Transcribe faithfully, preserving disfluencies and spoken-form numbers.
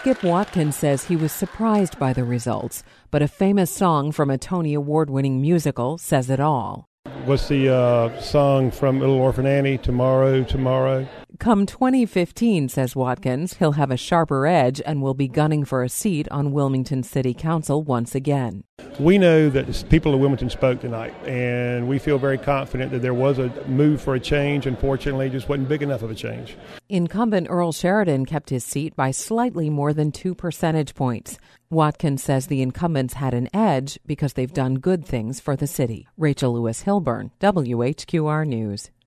Skip Watkins says he was surprised by the results, but a famous song from a Tony Award-winning musical says it all. What's the uh, song from Little Orphan Annie, Tomorrow, Tomorrow? Come twenty fifteen, says Watkins, he'll have a sharper edge and will be gunning for a seat on Wilmington City Council once again. We know that the people of Wilmington spoke tonight, and we feel very confident that there was a move for a change. Unfortunately, it just wasn't big enough of a change. Incumbent Earl Sheridan kept his seat by slightly more than two percentage points. Watkins says the incumbents had an edge because they've done good things for the city. Rachel Lewis Hilburn, W H Q R News.